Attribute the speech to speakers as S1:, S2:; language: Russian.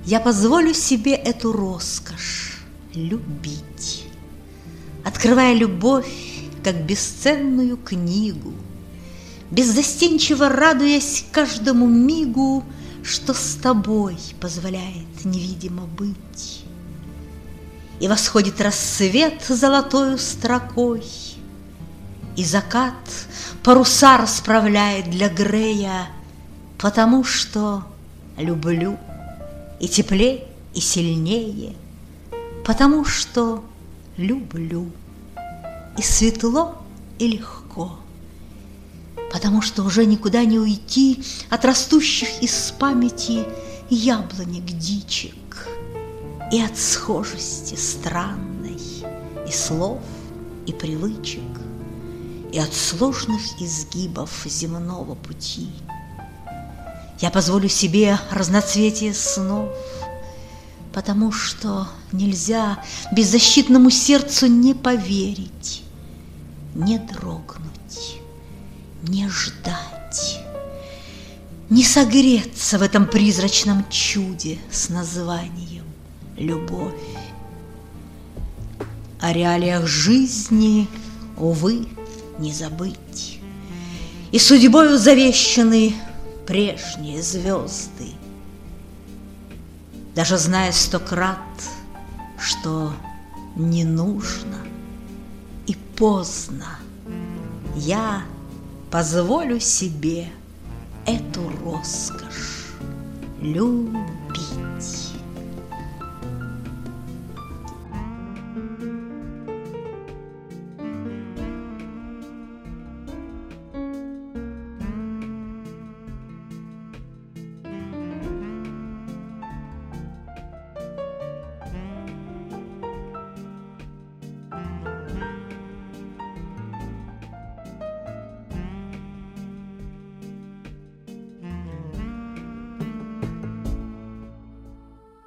S1: Я позволю себе эту роскошь любить, открывая любовь, как бесценную книгу, беззастенчиво радуясь каждому мигу, что с тобой позволяет невидимо быть. И восходит рассвет золотою строкой, и закат паруса расправляет для Грея, потому что люблю и теплей, и сильнее, потому что люблю и светло, и легко, потому что уже никуда не уйти от растущих из памяти яблонек дичек и от схожести странной и слов, и привычек, и от сложных изгибов земного пути. Я позволю себе разноцветие снов, потому что нельзя беззащитному сердцу не поверить, не дрогнуть, не ждать, не согреться в этом призрачном чуде с названием любовь. О реалиях жизни, увы, не забыть, и судьбою завещаны прежние звезды. Даже зная 100 крат, что не нужно и поздно, я позволю себе эту роскошь любить.